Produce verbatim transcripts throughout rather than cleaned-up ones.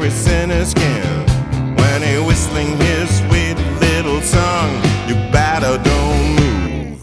every sinner's skin. When he's whistling his sweet little song, you better don't move.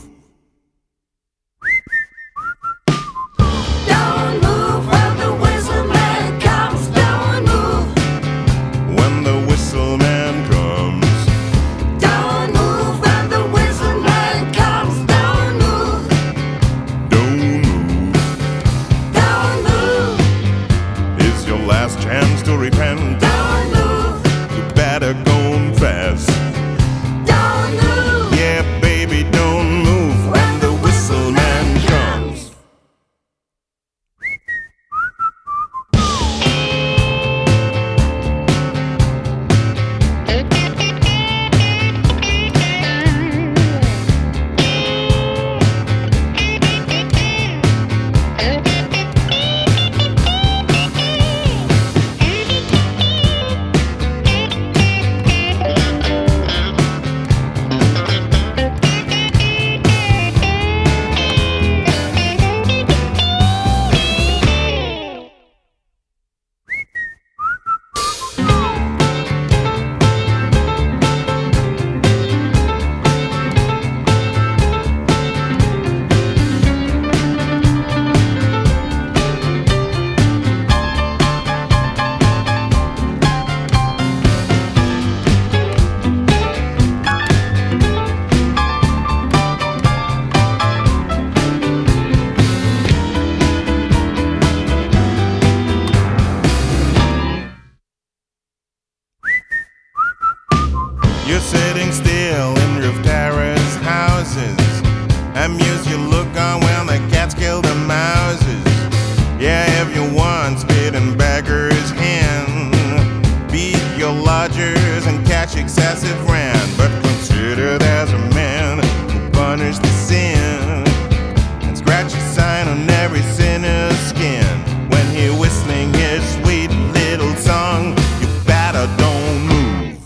Don't move when the whistle man comes. Don't move. When the whistle man comes. Don't move when the whistle man comes. Don't move. Don't move. Don't move. It's your last chance to repent. Don't move. You better go fast. Don't move. Yeah, baby, don't move when the whistle man comes. You're sitting still in roof terrace houses. Amuse you look on when the cats kill the mouses. Yeah, if you want spitting beggar's hand, beat your lodgers and catch excessive rent. But consider there's a man who punished the sin and scratch a sign on every sinner's skin. When he whistling his sweet little song, you better don't move.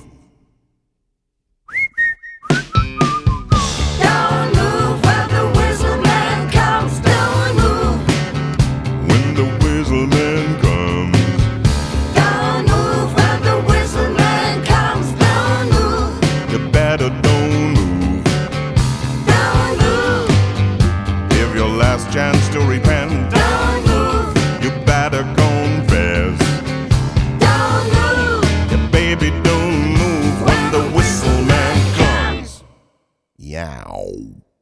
Don't move when the whistle man comes. Don't move. When the whistle man comes. Don't move when the whistle man comes. Don't move. You better don't move. Don't move. Give your last chance to repent. Don't move. You better confess. Don't move. Yeah, baby, don't move when the whistle man comes. Yow.